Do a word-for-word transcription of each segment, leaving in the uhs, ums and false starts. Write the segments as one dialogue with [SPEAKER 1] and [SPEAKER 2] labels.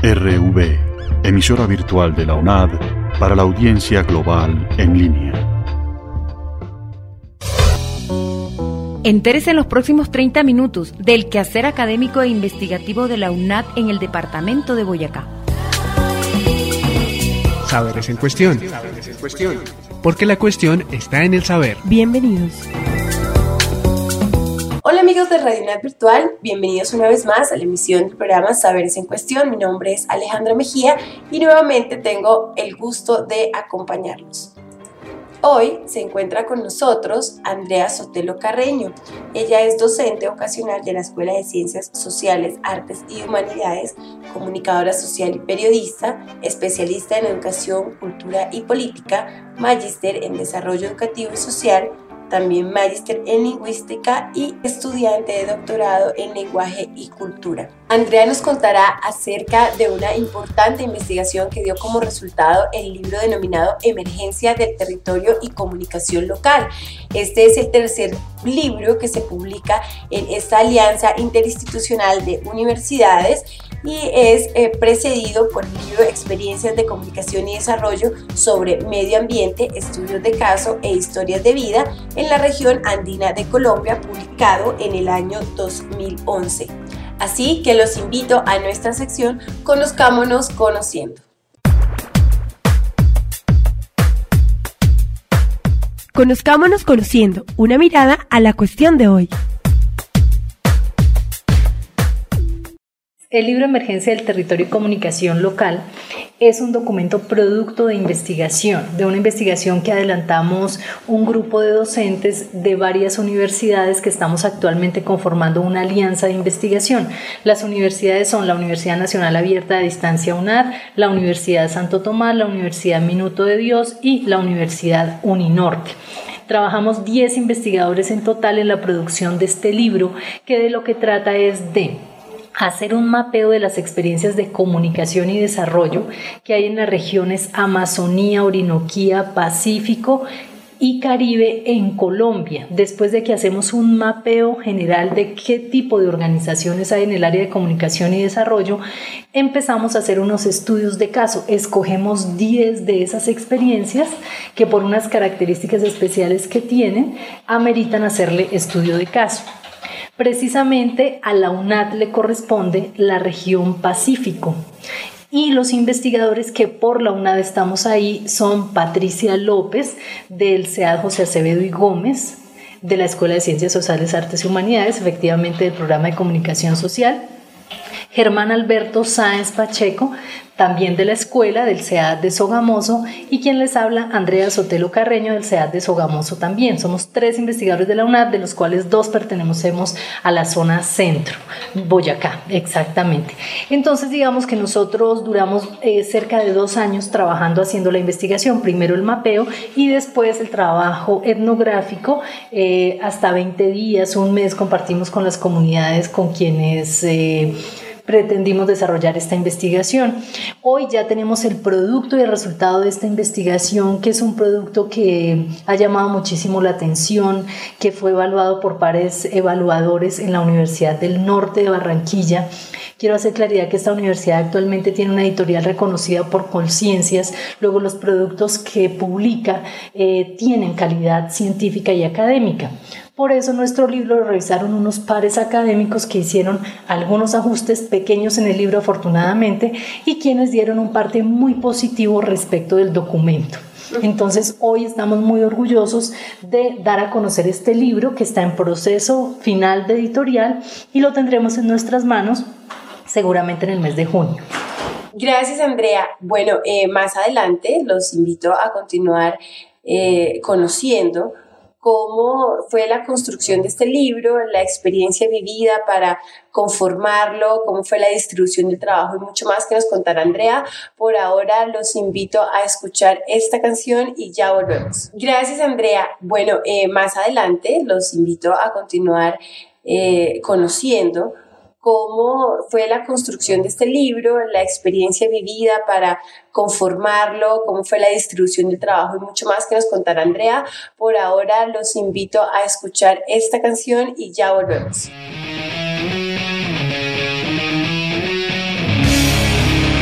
[SPEAKER 1] R V, emisora virtual de la UNAD para la audiencia global en línea.
[SPEAKER 2] Entérese en los próximos treinta minutos del quehacer académico e investigativo de la UNAD en el departamento de Boyacá.
[SPEAKER 3] Saberes en cuestión. Saberes en cuestión. Porque la cuestión está en el saber.
[SPEAKER 2] Bienvenidos.
[SPEAKER 4] Hola amigos de Radio UNAD Virtual, bienvenidos una vez más a la emisión del programa Saberes en Cuestión. Mi nombre es Alejandra Mejía y nuevamente tengo el gusto de acompañarlos. Hoy se encuentra con nosotros Andrea Sotelo Carreño. Ella es docente ocasional de la Escuela de Ciencias Sociales, Artes y Humanidades, comunicadora social y periodista, especialista en educación, cultura y política, magíster en desarrollo educativo y social, también magíster en lingüística y estudiante de doctorado en lenguaje y cultura. Andrea nos contará acerca de una importante investigación que dio como resultado el libro denominado Emergencia del Territorio y Comunicación Local. Este es el tercer libro que se publica en esta alianza interinstitucional de universidades y es eh, precedido por el libro Experiencias de Comunicación y Desarrollo sobre Medio Ambiente, Estudios de Caso e Historias de Vida en la región andina de Colombia, publicado en el año dos mil once. Así que los invito a nuestra sección Conozcámonos Conociendo.
[SPEAKER 2] Conozcámonos Conociendo, una mirada a la cuestión de hoy.
[SPEAKER 5] El libro Emergencia del Territorio y Comunicación Local es un documento producto de investigación, de una investigación que adelantamos un grupo de docentes de varias universidades que estamos actualmente conformando una alianza de investigación. Las universidades son la Universidad Nacional Abierta de Distancia UNAD, la Universidad Santo Tomás, la Universidad Minuto de Dios y la Universidad Uninorte. Trabajamos diez investigadores en total en la producción de este libro, que de lo que trata es de hacer un mapeo de las experiencias de comunicación y desarrollo que hay en las regiones Amazonía, Orinoquía, Pacífico y Caribe en Colombia. Después de que hacemos un mapeo general de qué tipo de organizaciones hay en el área de comunicación y desarrollo, empezamos a hacer unos estudios de caso. Escogemos diez de esas experiencias que por unas características especiales que tienen, ameritan hacerle estudio de caso. Precisamente a la UNAD le corresponde la región Pacífico y los investigadores que por la UNAD estamos ahí son Patricia López del C E A D José Acevedo y Gómez, de la Escuela de Ciencias Sociales, Artes y Humanidades, efectivamente del programa de comunicación social, Germán Alberto Sáenz Pacheco, también de la escuela del C E A D de Sogamoso, y quien les habla, Andrea Sotelo Carreño del C E A D de Sogamoso también. Somos tres investigadores de la UNAD, de los cuales dos pertenecemos a la zona centro, Boyacá, exactamente. Entonces, digamos que nosotros duramos eh, cerca de dos años trabajando haciendo la investigación, primero el mapeo y después el trabajo etnográfico, eh, hasta veinte días, un mes compartimos con las comunidades con quienes Eh, pretendimos desarrollar esta investigación. Hoy ya tenemos el producto y el resultado de esta investigación, que es un producto que ha llamado muchísimo la atención, que fue evaluado por pares evaluadores en la Universidad del Norte de Barranquilla. Quiero hacer claridad que esta universidad actualmente tiene una editorial reconocida por Colciencias. Luego los productos que publica eh, tienen calidad científica y académica. Por eso nuestro libro lo revisaron unos pares académicos que hicieron algunos ajustes pequeños en el libro afortunadamente y quienes dieron un parte muy positivo respecto del documento. Entonces hoy estamos muy orgullosos de dar a conocer este libro que está en proceso final de editorial y lo tendremos en nuestras manos seguramente en el mes de junio.
[SPEAKER 4] Gracias, Andrea. Bueno, eh, más adelante los invito a continuar eh, conociendo cómo fue la construcción de este libro, la experiencia vivida para conformarlo, cómo fue la distribución del trabajo y mucho más que nos contará Andrea. Por ahora los invito a escuchar esta canción y ya volvemos. Gracias, Andrea. Bueno, eh, más adelante los invito a continuar eh, conociendo cómo fue la construcción de este libro, la experiencia vivida para conformarlo, cómo fue la distribución del trabajo y mucho más que nos contará Andrea. Por ahora los invito a escuchar esta canción y ya volvemos.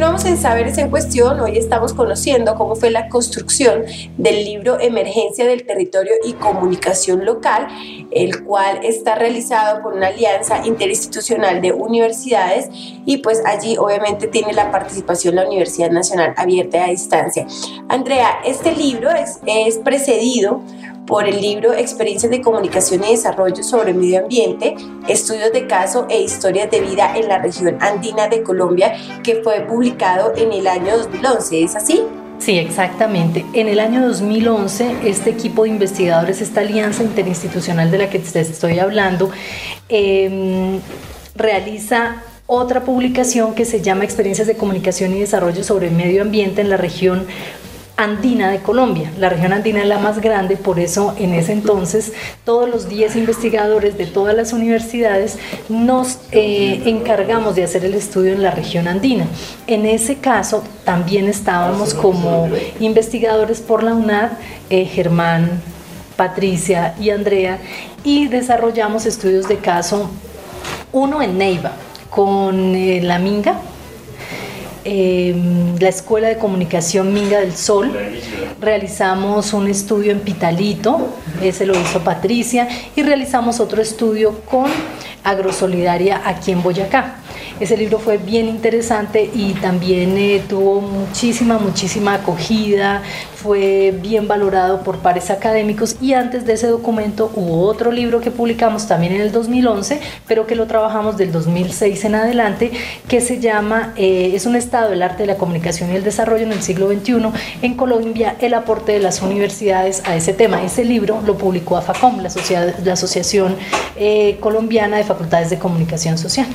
[SPEAKER 4] Continuamos en Saberes en Cuestión. Hoy estamos conociendo cómo fue la construcción del libro Emergencia del Territorio y Comunicación Local, el cual está realizado por una alianza interinstitucional de universidades y pues allí obviamente tiene la participación la Universidad Nacional Abierta a Distancia. Andrea, este libro es, es precedido por el libro Experiencias de Comunicación y Desarrollo sobre Medio Ambiente, Estudios de Caso e Historias de Vida en la Región Andina de Colombia, que fue publicado en el año dos mil once, ¿es así?
[SPEAKER 5] Sí, exactamente. En el año dos mil once, este equipo de investigadores, esta alianza interinstitucional de la que te estoy hablando, eh, realiza otra publicación que se llama Experiencias de Comunicación y Desarrollo sobre Medio Ambiente en la Región Andina de Colombia. La región andina es la más grande, por eso en ese entonces todos los diez investigadores de todas las universidades nos eh, encargamos de hacer el estudio en la región andina. En ese caso también estábamos como investigadores por la UNAD, eh, Germán, Patricia y Andrea, y desarrollamos estudios de caso, uno en Neiva con eh, la Minga, Eh, la Escuela de Comunicación Minga del Sol. Realizamos un estudio en Pitalito, ese lo hizo Patricia, y realizamos otro estudio con Agrosolidaria aquí en Boyacá. Ese libro fue bien interesante y también eh, tuvo muchísima, muchísima acogida, fue bien valorado por pares académicos, y antes de ese documento hubo otro libro que publicamos también en el dos mil once, pero que lo trabajamos del dos mil seis en adelante, que se llama, eh, es un estado del arte de la comunicación y el desarrollo en el siglo veintiuno en Colombia, el aporte de las universidades a ese tema. Ese libro lo publicó AFACOM, la, Asocia- la Asociación eh, Colombiana de Facultades de Comunicación Social.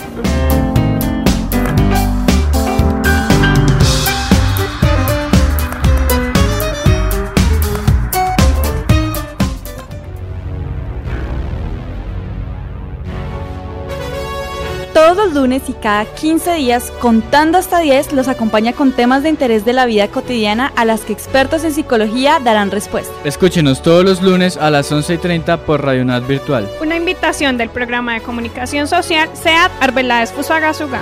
[SPEAKER 6] Todos los lunes y cada quince días, Contando hasta diez, los acompaña con temas de interés de la vida cotidiana a las que expertos en psicología darán respuesta.
[SPEAKER 7] Escúchenos todos los lunes a las once y treinta por Radio UNAD Virtual.
[SPEAKER 8] Una invitación del programa de comunicación social SEAD Arbeláez Fusagasugá.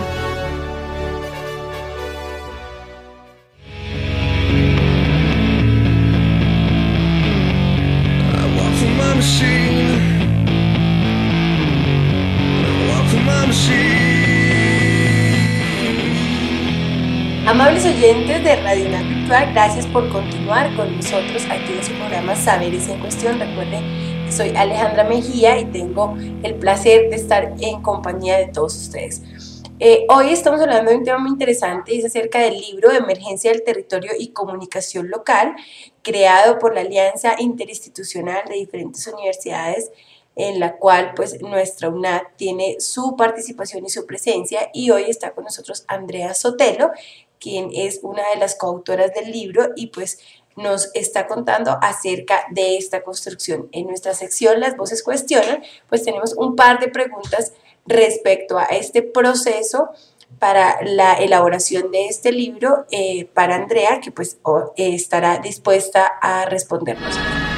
[SPEAKER 4] Amables oyentes de Radio UNAD Virtual, gracias por continuar con nosotros aquí en su programa Saberes en Cuestión. Recuerden que soy Alejandra Mejía y tengo el placer de estar en compañía de todos ustedes. Eh, hoy estamos hablando de un tema muy interesante y es acerca del libro Emergencia del Territorio y Comunicación Local, creado por la Alianza Interinstitucional de diferentes universidades, en la cual pues nuestra UNAD tiene su participación y su presencia, y hoy está con nosotros Andrea Sotelo, quien es una de las coautoras del libro y pues nos está contando acerca de esta construcción. En nuestra sección Las Voces Cuestionan, pues tenemos un par de preguntas respecto a este proceso para la elaboración de este libro eh, para Andrea, que pues oh, eh, estará dispuesta a respondernos.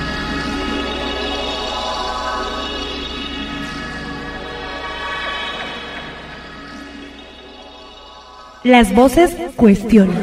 [SPEAKER 2] Las voces cuestionan.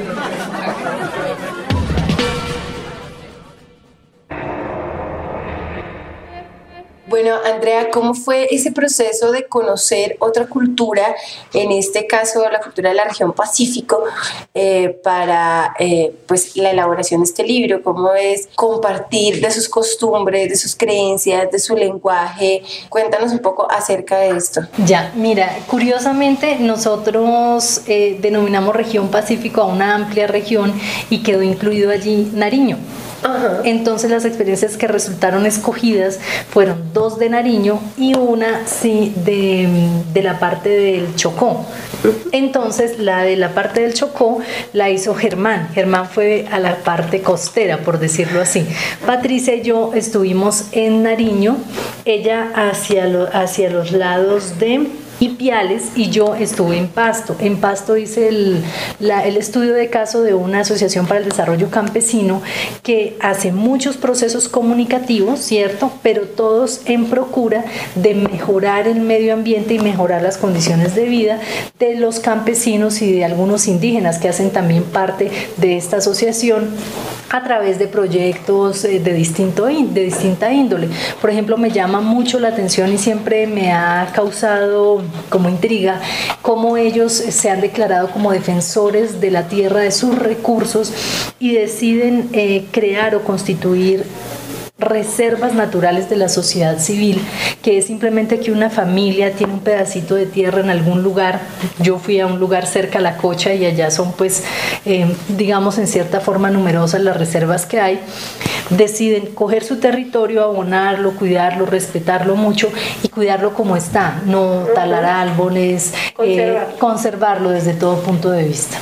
[SPEAKER 4] Bueno, Andrea, ¿cómo fue ese proceso de conocer otra cultura, en este caso la cultura de la región Pacífico, eh, para eh, pues, la elaboración de este libro? ¿Cómo es compartir de sus costumbres, de sus creencias, de su lenguaje? Cuéntanos un poco acerca de esto.
[SPEAKER 5] Ya, mira, curiosamente nosotros eh, denominamos región Pacífico a una amplia región y quedó incluido allí Nariño. Ajá. Entonces las experiencias que resultaron escogidas fueron dos de Nariño y una sí de, de la parte del Chocó. Entonces la de la parte del Chocó la hizo Germán. Germán fue a la parte costera, por decirlo así. Patricia y yo estuvimos en Nariño, ella hacia, lo, hacia los lados de Ipiales y yo estuve en Pasto. En Pasto hice el, la, el estudio de caso de una asociación para el desarrollo campesino que hace muchos procesos comunicativos, ¿cierto? Pero todos en procura de mejorar el medio ambiente y mejorar las condiciones de vida de los campesinos y de algunos indígenas que hacen también parte de esta asociación a través de proyectos de, distinto, de distinta índole. Por ejemplo, me llama mucho la atención y siempre me ha causado como intriga cómo ellos se han declarado como defensores de la tierra, de sus recursos, y deciden eh, crear o constituir reservas naturales de la sociedad civil, que es simplemente que una familia tiene un pedacito de tierra en algún lugar. Yo fui a un lugar cerca a La Cocha y allá son pues eh, digamos en cierta forma numerosas las reservas que hay. Deciden coger su territorio, abonarlo, cuidarlo, respetarlo mucho y cuidarlo como está, no talar árboles, conservarlo, eh, conservarlo desde todo punto de vista.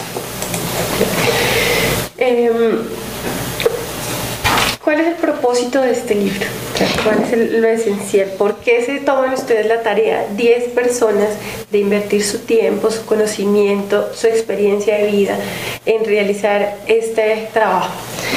[SPEAKER 4] Eh, ¿Cuál es el propósito de este libro? ¿Cuál es el, lo esencial? ¿Por qué se toman ustedes la tarea, diez personas, de invertir su tiempo, su conocimiento, su experiencia de vida en realizar este trabajo?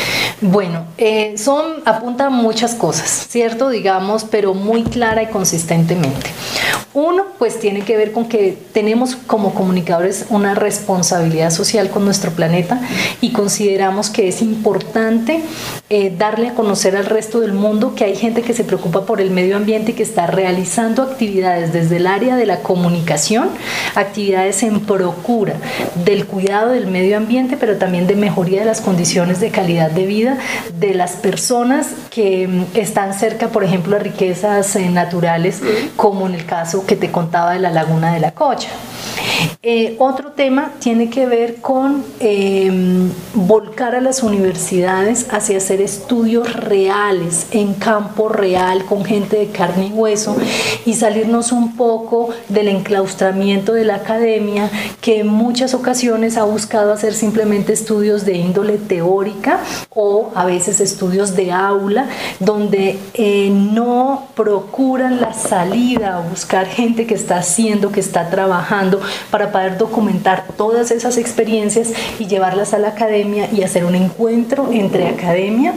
[SPEAKER 5] Bueno, eh, son, apuntan muchas cosas, ¿cierto? Digamos, pero muy clara y consistentemente. Uno, pues tiene que ver con que tenemos como comunicadores una responsabilidad social con nuestro planeta y consideramos que es importante eh, darle a conocer al resto del mundo que hay gente que se preocupa por el medio ambiente y que está realizando actividades desde el área de la comunicación, actividades en procura del cuidado del medio ambiente, pero también de mejoría de las condiciones de calidad de vida de las personas que están cerca, por ejemplo, a riquezas eh, naturales, como en el caso que te contaba de la laguna de La Cocha. Eh, otro tema tiene que ver con eh, volcar a las universidades hacia hacer estudios reales, en campo real, con gente de carne y hueso, y salirnos un poco del enclaustramiento de la academia, que en muchas ocasiones ha buscado hacer simplemente estudios de índole teórica o a veces estudios de aula, donde eh, no procuran la salida a buscar gente que está haciendo, que está trabajando, para poder documentar todas esas experiencias y llevarlas a la academia y hacer un encuentro entre academia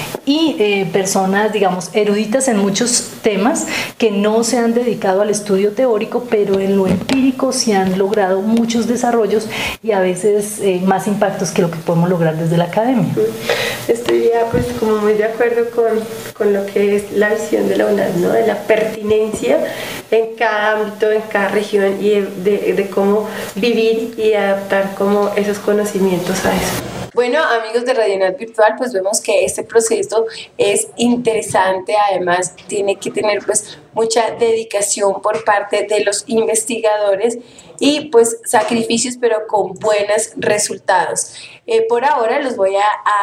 [SPEAKER 5] y eh, personas, digamos, eruditas en muchos temas que no se han dedicado al estudio teórico, pero en lo empírico se han logrado muchos desarrollos y a veces eh, más impactos que lo que podemos lograr desde la academia.
[SPEAKER 4] Estoy ya pues como muy de acuerdo con, con lo que es la visión de la UNAD, ¿no? De la pertinencia en cada ámbito, en cada región y de, de, de cómo vivir y adaptar como esos conocimientos a eso. Bueno, amigos de Radio UNAD Virtual, pues vemos que este proceso es interesante, además tiene que tener pues mucha dedicación por parte de los investigadores y pues sacrificios, pero con buenos resultados. Eh, por ahora los voy a,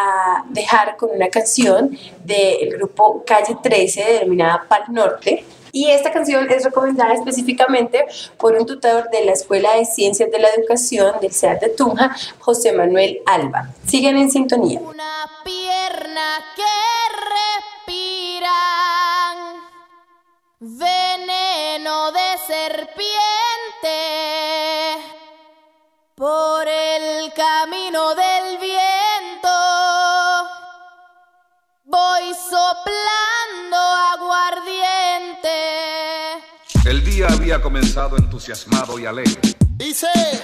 [SPEAKER 4] a dejar con una canción del grupo Calle trece denominada Pal Norte. Y esta canción es recomendada específicamente por un tutor de la Escuela de Ciencias de la Educación del SEAD de Tunja, José Manuel Alba. Sigan en sintonía.
[SPEAKER 9] Una pierna que respira veneno de serpiente por el camino del viento. Voy soplando aguardiente.
[SPEAKER 10] El día había comenzado entusiasmado y alegre.
[SPEAKER 11] Dice: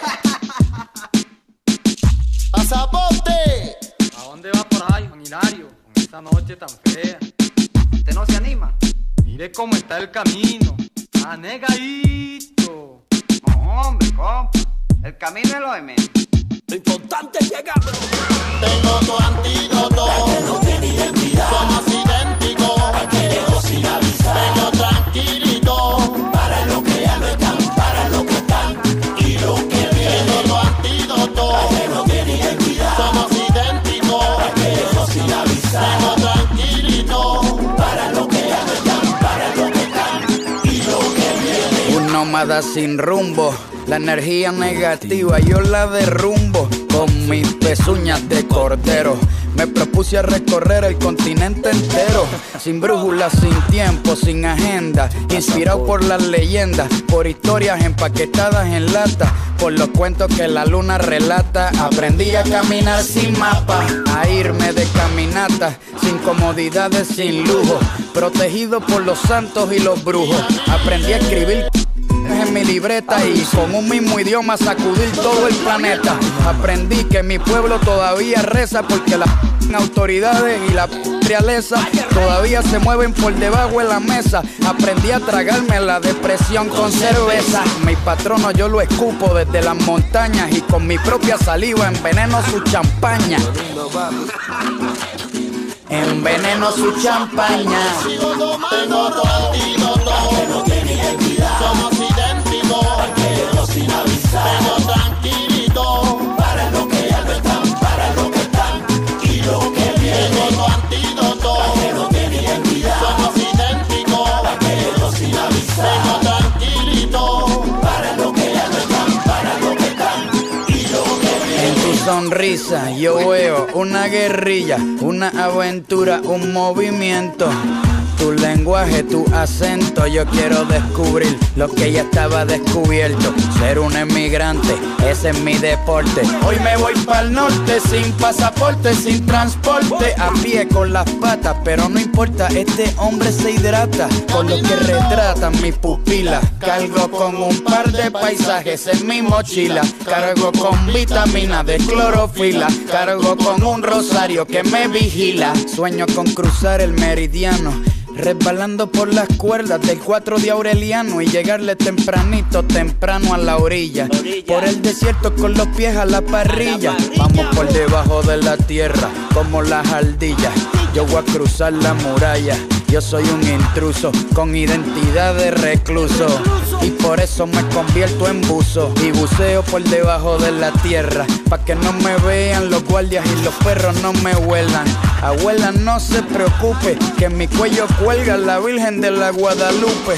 [SPEAKER 11] ¡pasaporte!
[SPEAKER 12] ¿A dónde va por ahí, Juan Hilario? Con esta noche tan fea. ¿Usted no se anima? Mire cómo está el camino. Anegadito.
[SPEAKER 13] No, hombre, compa. El camino es lo de menos.
[SPEAKER 11] Lo importante es llegar, bro. Tengo tu antídoto. No tiene identidad. Somos idénticos. Aquellos sin avisar. Vengo tranquilito. Para lo que ya no están. Para lo que están. Y lo que viene. Tengo tu antídoto. No tiene identidad. Somos idénticos. Aquellos sin avisar. Vengo tranquilito. Para lo que ya no están. Para lo que están. Y lo que viene.
[SPEAKER 14] Un nómada sin rumbo. La energía negativa yo la derrumbo con mis pezuñas de cordero. Me propuse a recorrer el continente entero, sin brújula, sin tiempo, sin agenda, inspirado por las leyendas, por historias empaquetadas en lata, por los cuentos que la luna relata. Aprendí a caminar sin mapa, a irme de caminata, sin comodidades, sin lujo, protegido por los santos y los brujos. Aprendí a escribir en mi libreta y con un mismo idioma sacudir todo el planeta. Aprendí que mi pueblo todavía reza porque las autoridades y la realeza todavía se mueven por debajo de la mesa. Aprendí a tragarme la depresión con cerveza. Mi patrono yo lo escupo desde las montañas y con mi propia saliva enveneno su champaña. Enveneno su champaña.
[SPEAKER 11] Sigo tomando tu antídoto, que no tiene identidad. Somos idénticos, arqueros sin avisar. Vengo tranquilito, para lo que ya no están, para lo que están y lo que viene. Tengo tu antídoto, que no tiene identidad. Somos idénticos, arqueros sin avisar. Vengo tranquilito, para lo que ya no están, para lo que están y lo que viene.
[SPEAKER 14] En tu sonrisa yo veo una guerrilla, una aventura, un movimiento. Tu lenguaje, tu acento, yo quiero descubrir lo que ya estaba descubierto. Ser un emigrante, ese es mi deporte. Hoy me voy pa'l norte, sin pasaporte, sin transporte, a pie con las patas, pero no importa, este hombre se hidrata con lo que retratan mis pupilas. Cargo con un par de paisajes en mi mochila, cargo con vitamina de clorofila, cargo con un rosario que me vigila. Sueño con cruzar el meridiano, resbalando por las cuerdas del cuatro de Aureliano y llegarle tempranito, temprano a la orilla, por el desierto con los pies a la parrilla. Vamos por debajo de la tierra como las ardillas. Yo voy a cruzar la muralla, yo soy un intruso con identidad de recluso y por eso me convierto en buzo y buceo por debajo de la tierra, pa' que no me vean los guardias y los perros no me huelan. Abuela, no se preocupe, que en mi cuello cuelga la Virgen de la Guadalupe.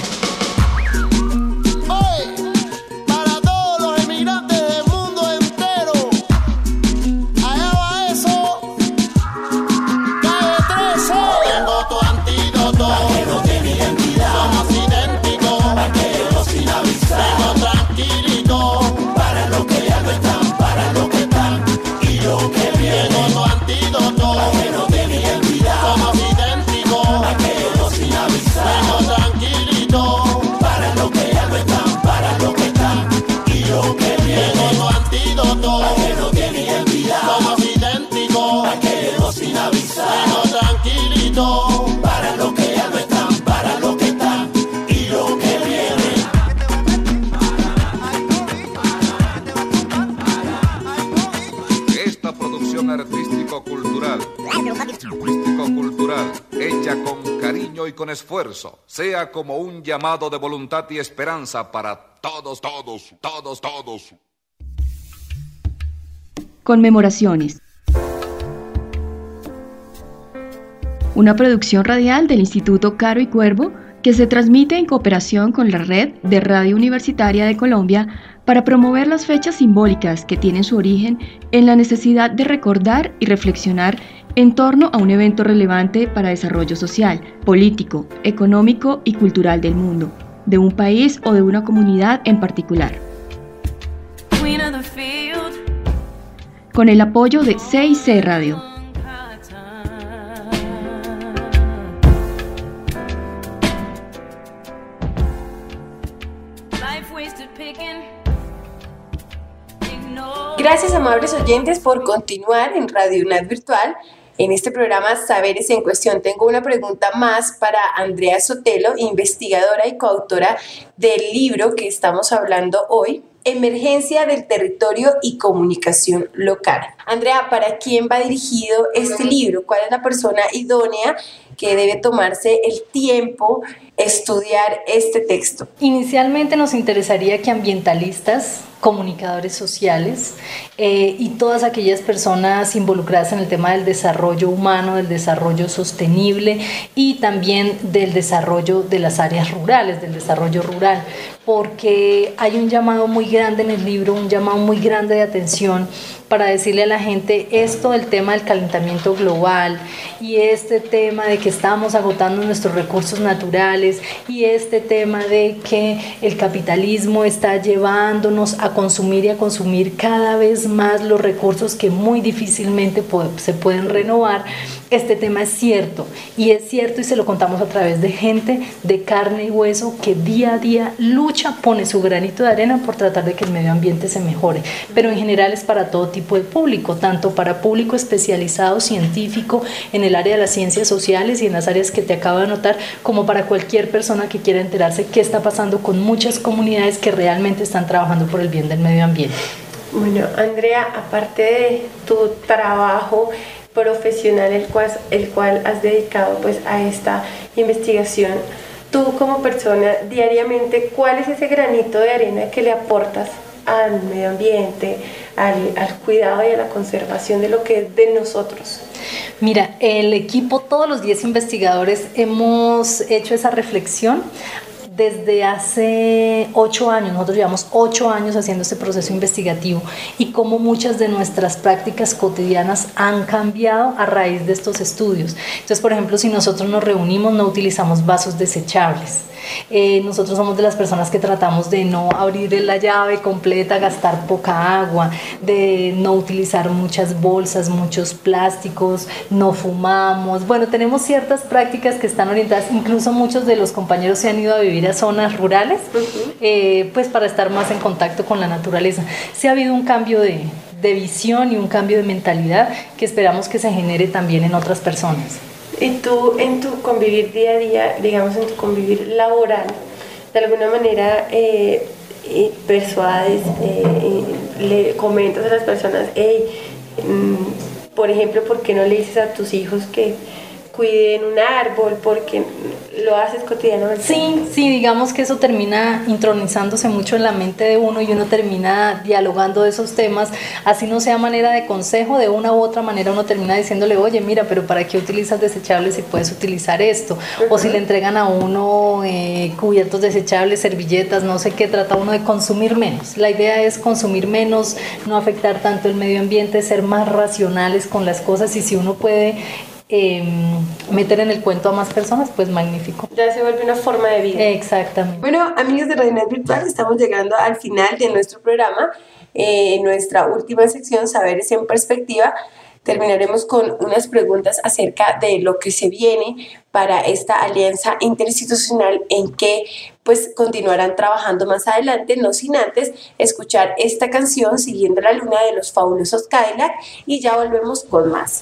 [SPEAKER 11] Hoy, para todos los emigrantes del mundo entero, allá va eso, calle trece. Tengo tu antídoto, que no tiene identidad. Somos idénticos, arqueros sin avisar. Vengo tranquilito, para lo que ya no están, para lo que están y lo que viene. Tengo tu antídoto, que no tiene identidad. Somos idénticos, arqueros sin avisar. Vengo tranquilito, para lo que ya no están, para lo que están y lo que viene. Tengo tu antídoto, que no tiene identidad. Somos idénticos, arqueros sin avisar. Vengo tranquilito, para lo que ya no están, para lo que están y lo que viene.
[SPEAKER 10] Esta producción artístico-cultural, artístico-cultural, hecha con cariño y con esfuerzo, sea como un llamado de voluntad y esperanza para todos, todos, todos, todos.
[SPEAKER 2] Conmemoraciones. Una producción radial del Instituto Caro y Cuervo que se transmite en cooperación con la Red de Radio Universitaria de Colombia para promover las fechas simbólicas que tienen su origen en la necesidad de recordar y reflexionar en torno a un evento relevante para desarrollo social, político, económico y cultural del mundo, de un país o de una comunidad en particular. Con el apoyo de C I C Radio.
[SPEAKER 4] Gracias, amables oyentes, por continuar en Radio UNAD Virtual. En este programa Saberes en Cuestión tengo una pregunta más para Andrea Sotelo, investigadora y coautora del libro que estamos hablando hoy, Emergencia del Territorio y Comunicación Local. Andrea, ¿para quién va dirigido este libro? ¿Cuál es la persona idónea que debe tomarse el tiempo estudiar este texto?
[SPEAKER 5] Inicialmente nos interesaría que ambientalistas comunicadores sociales eh, y todas aquellas personas involucradas en el tema del desarrollo humano, del desarrollo sostenible y también del desarrollo de las áreas rurales, del desarrollo rural, porque hay un llamado muy grande en el libro, un llamado muy grande de atención para decirle a la gente esto del tema del calentamiento global y este tema de que estamos agotando nuestros recursos naturales y este tema de que el capitalismo está llevándonos a consumir y a consumir cada vez más los recursos que muy difícilmente se pueden renovar. Este tema es cierto y es cierto y se lo contamos a través de gente de carne y hueso que día a día lucha, pone su granito de arena por tratar de que el medio ambiente se mejore, pero en general es para todo tipo de público, tanto para público especializado, científico, en el área de las ciencias sociales y en las áreas que te acabo de anotar, como para cualquier persona que quiera enterarse qué está pasando con muchas comunidades que realmente están trabajando por el bien del medio ambiente.
[SPEAKER 4] Bueno, Andrea, aparte de tu trabajo profesional el cual, el cual has dedicado pues a esta investigación, tú como persona diariamente, ¿cuál es ese granito de arena que le aportas al medio ambiente, al, al cuidado y a la conservación de lo que es de nosotros?
[SPEAKER 5] Mira, el equipo, todos los diez investigadores hemos hecho esa reflexión desde hace ocho años. Nosotros llevamos ocho años haciendo este proceso investigativo y cómo muchas de nuestras prácticas cotidianas han cambiado a raíz de estos estudios. Entonces, por ejemplo, si nosotros nos reunimos, no utilizamos vasos desechables. Eh, nosotros somos de las personas que tratamos de no abrir la llave completa, gastar poca agua, de no utilizar muchas bolsas, muchos plásticos, no fumamos. Bueno, tenemos ciertas prácticas que están orientadas, incluso muchos de los compañeros se han ido a vivir a zonas rurales, uh-huh. eh, pues para estar más en contacto con la naturaleza. Sí ha habido un cambio de, de visión y un cambio de mentalidad que esperamos que se genere también en otras personas.
[SPEAKER 4] Y tú en tu convivir día a día, digamos en tu convivir laboral, de alguna manera eh, eh, persuades, eh, le comentas a las personas, hey, mmm, por ejemplo, ¿por qué no le dices a tus hijos que cuiden un árbol? Porque lo haces cotidianamente.
[SPEAKER 5] Sí, sí, digamos que eso termina intronizándose mucho en la mente de uno y uno termina dialogando de esos temas, así no sea manera de consejo, de una u otra manera uno termina diciéndole, oye, mira, pero ¿para qué utilizas desechables si puedes utilizar esto? Uh-huh. O si le entregan a uno eh, cubiertos desechables, servilletas, no sé qué, trata uno de consumir menos. La idea es consumir menos, no afectar tanto el medio ambiente, ser más racionales con las cosas y si uno puede Eh, meter en el cuento a más personas, pues magnífico.
[SPEAKER 4] Ya se vuelve una forma de vida.
[SPEAKER 5] Exactamente.
[SPEAKER 4] Bueno, amigos de RadioNet Virtual, estamos llegando al final de nuestro programa. Eh, en nuestra última sección, Saberes en Perspectiva, terminaremos con unas preguntas acerca de lo que se viene para esta alianza interinstitucional en que pues continuarán trabajando más adelante, no sin antes escuchar esta canción Siguiendo la Luna de los fabulosos Cadillac y ya volvemos con más.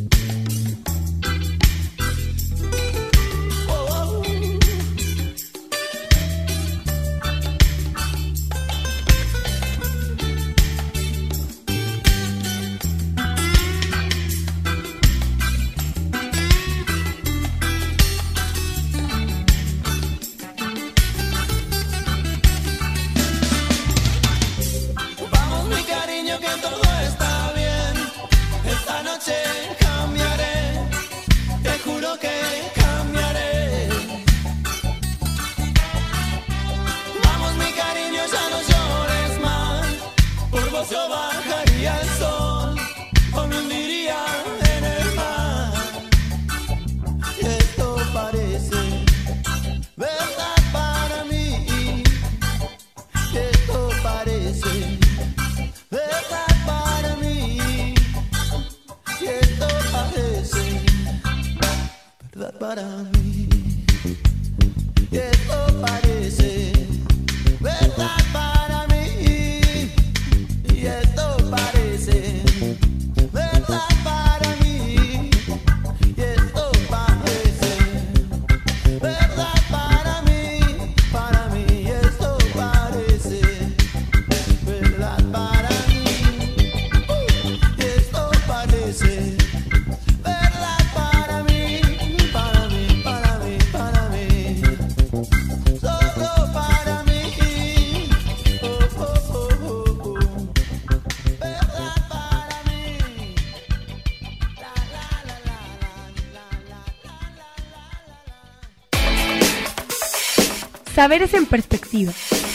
[SPEAKER 15] Saberes en perspectiva.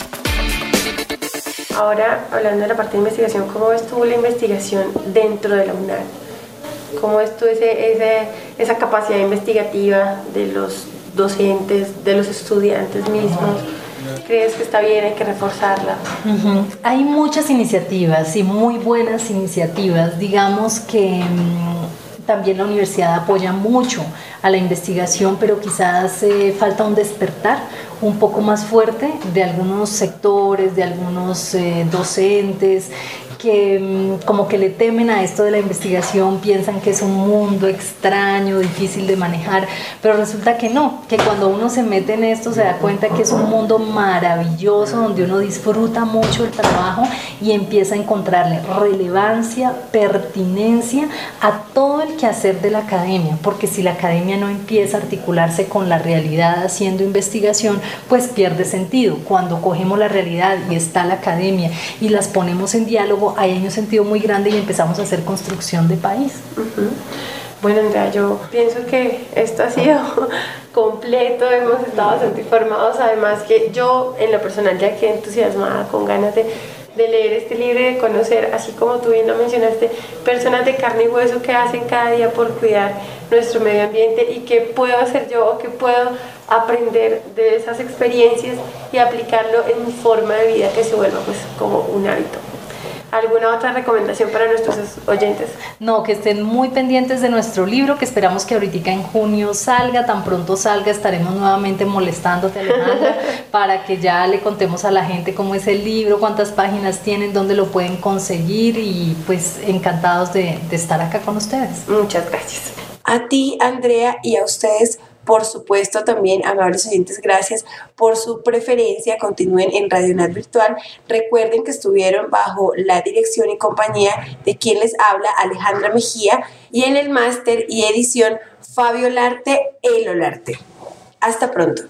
[SPEAKER 4] Ahora, hablando de la parte de investigación, ¿cómo ves tú la investigación dentro de la UNAD? ¿Cómo ves tú ese, ese, esa capacidad investigativa de los docentes, de los estudiantes mismos? ¿Crees que está bien, hay que reforzarla?
[SPEAKER 5] Uh-huh. Hay muchas iniciativas y muy buenas iniciativas. Digamos que mmm, también la universidad apoya mucho a la investigación, pero quizás eh, falta un despertar un poco más fuerte de algunos sectores, de algunos eh, docentes que mmm, como que le temen a esto de la investigación, piensan que es un mundo extraño, difícil de manejar, pero resulta que no, que cuando uno se mete en esto se da cuenta que es un mundo maravilloso donde uno disfruta mucho el trabajo y empieza a encontrarle relevancia, pertinencia a todo el quehacer de la academia, porque si la academia no empieza a articularse con la realidad haciendo investigación, pues pierde sentido. Cuando cogemos la realidad y está la academia y las ponemos en diálogo, ahí hay un sentido muy grande y empezamos a hacer construcción de país.
[SPEAKER 4] Uh-huh. Bueno, Andrea, yo pienso que esto ha sido completo, hemos estado bastante informados, además que yo en lo personal ya quedé entusiasmada, con ganas de, de leer este libro y de conocer, así como tú bien lo mencionaste, personas de carne y hueso que hacen cada día por cuidar nuestro medio ambiente y qué puedo hacer yo o qué puedo aprender de esas experiencias y aplicarlo en mi forma de vida, que se vuelva pues como un hábito. ¿Alguna otra recomendación para nuestros oyentes?
[SPEAKER 5] No, que estén muy pendientes de nuestro libro, que esperamos que ahorita en junio salga, tan pronto salga estaremos nuevamente molestándote, Alejandra, para que ya le contemos a la gente cómo es el libro, cuántas páginas tienen, dónde lo pueden conseguir y pues encantados de, de estar acá con ustedes.
[SPEAKER 4] Muchas gracias. A ti, Andrea, y a ustedes, por supuesto, también, amables oyentes, gracias por su preferencia. Continúen en Radio UNAD Virtual. Recuerden que estuvieron bajo la dirección y compañía de quien les habla, Alejandra Mejía, y en el máster y edición, Fabio Olarte, El Olarte. Hasta pronto.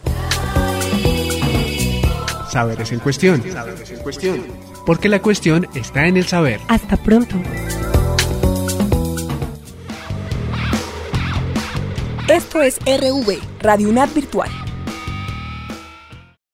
[SPEAKER 3] Saberes en cuestión. Saberes en cuestión. Porque la cuestión está en el saber.
[SPEAKER 15] Hasta pronto.
[SPEAKER 16] Esto es R V, Radio UNAD Virtual.